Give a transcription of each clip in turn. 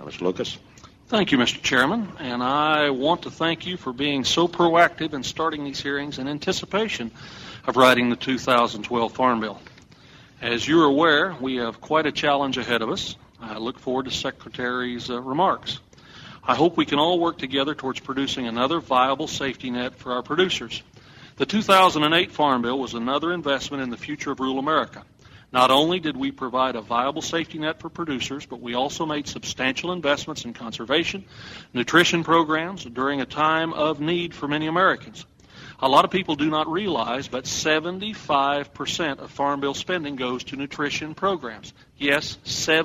Mr. Lucas. Thank you, Mr. Chairman, and I want to thank you for being so proactive in starting these hearings in anticipation of writing the 2012 Farm Bill. As you're aware, we have quite a challenge ahead of us. I look forward to Secretary's remarks. I hope we can all work together towards producing another viable safety net for our producers. The 2008 Farm Bill was another investment in the future of rural America. Not only did we provide a viable safety net for producers, but we also made substantial investments in conservation, nutrition programs during a time of need for many Americans. A lot of people do not realize, but 75% of Farm Bill spending goes to nutrition programs. Yes,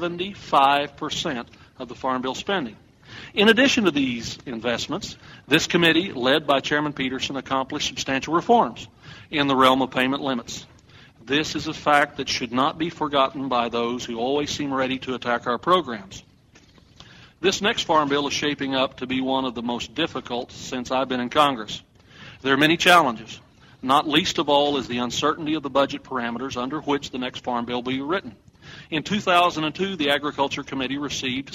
75% of the Farm Bill spending. In addition to these investments, this committee, led by Chairman Peterson, accomplished substantial reforms in the realm of payment limits. This is a fact that should not be forgotten by those who always seem ready to attack our programs. This next Farm Bill is shaping up to be one of the most difficult since I've been in Congress. There are many challenges. Not least of all is the uncertainty of the budget parameters under which the next Farm Bill will be written. In 2002, the Agriculture Committee received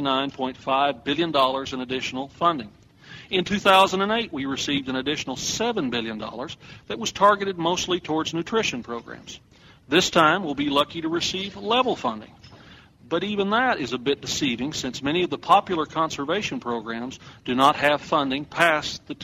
$79.5 billion in additional funding. In 2008, we received an additional $7 billion that was targeted mostly towards nutrition programs. This time, we'll be lucky to receive level funding. But even that is a bit deceiving since many of the popular conservation programs do not have funding past the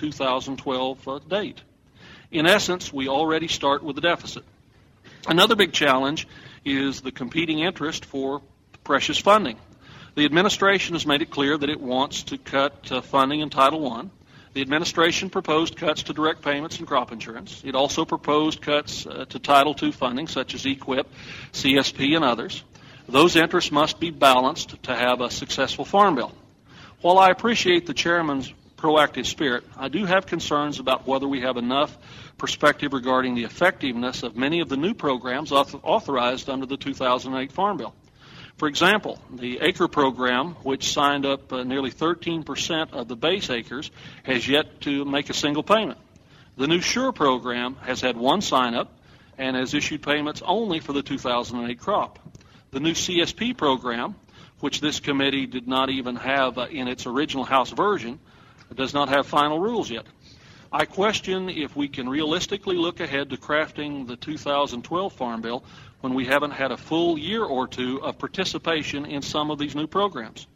2012 date. In essence, we already start with a deficit. Another big challenge is the competing interest for precious funding. The administration has made it clear that it wants to cut funding in Title I. The administration proposed cuts to direct payments and crop insurance. It also proposed cuts to Title II funding, such as EQIP, CSP, and others. Those interests must be balanced to have a successful Farm Bill. While I appreciate the Chairman's proactive spirit, I do have concerns about whether we have enough perspective regarding the effectiveness of many of the new programs authorized under the 2008 Farm Bill. For example, the ACRE program, which signed up nearly 13% of the base acres, has yet to make a single payment. The new SURE program has had one sign-up and has issued payments only for the 2008 crop. The new CSP program, which this committee did not even have in its original House version, does not have final rules yet. I question if we can realistically look ahead to crafting the 2012 Farm Bill when we haven't had a full year or two of participation in some of these new programs.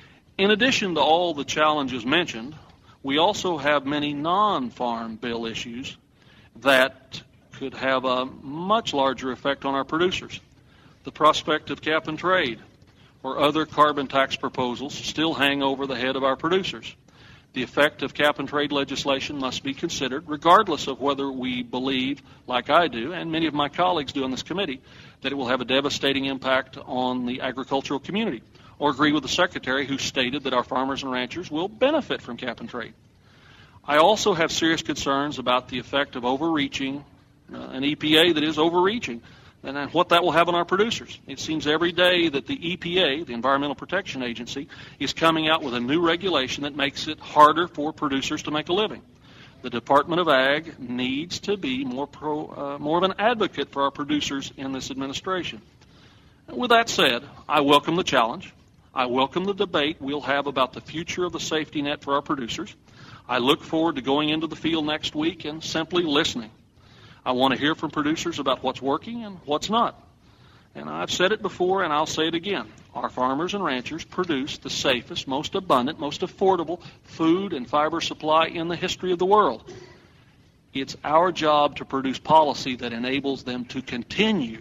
In addition to all the challenges mentioned, we also have many non-Farm Bill issues that could have a much larger effect on our producers. The prospect of cap and trade or other carbon tax proposals still hang over the head of our producers. The effect of cap and trade legislation must be considered, regardless of whether we believe, like I do, and many of my colleagues do on this committee, that it will have a devastating impact on the agricultural community, or agree with the Secretary who stated that our farmers and ranchers will benefit from cap and trade. I also have serious concerns about the effect of overreaching, an EPA that is overreaching, and what that will have on our producers. It seems every day that the EPA, the Environmental Protection Agency, is coming out with a new regulation that makes it harder for producers to make a living. The Department of Ag needs to be more of an advocate for our producers in this administration. With that said, I welcome the challenge. I welcome the debate we'll have about the future of the safety net for our producers. I look forward to going into the field next week and simply listening. I want to hear from producers about what's working and what's not. And I've said it before and I'll say it again. Our farmers and ranchers produce the safest, most abundant, most affordable food and fiber supply in the history of the world. It's our job to produce policy that enables them to continue.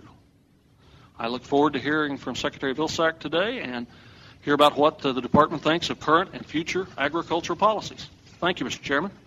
I look forward to hearing from Secretary Vilsack today and hear about what the Department thinks of current and future agricultural policies. Thank you, Mr. Chairman.